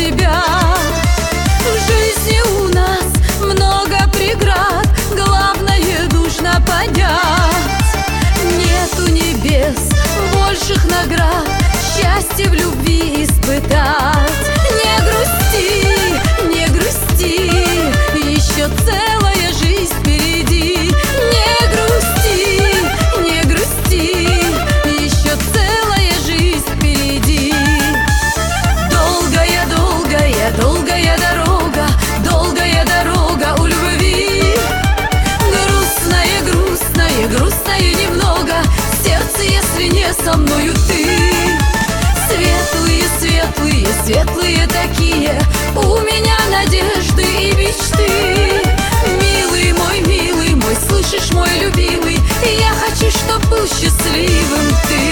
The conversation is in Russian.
тебя. В жизни у нас много преград, главное нужно понять: нету небес больших наград, счастье в любви испытать. Не грусти, не грусти, еще целая жизнь впереди. Не грусти, не грусти, еще целая жизнь впереди. Долгая, долгая, долгая дорога, долгая дорога у любви. Грустная, грустная, грустная немного сердце, если не со мною ты. Светлые, светлые, светлые такие у меня надежды и мечты. Милый мой, слышишь, мой любимый, я хочу, чтоб был счастливым ты.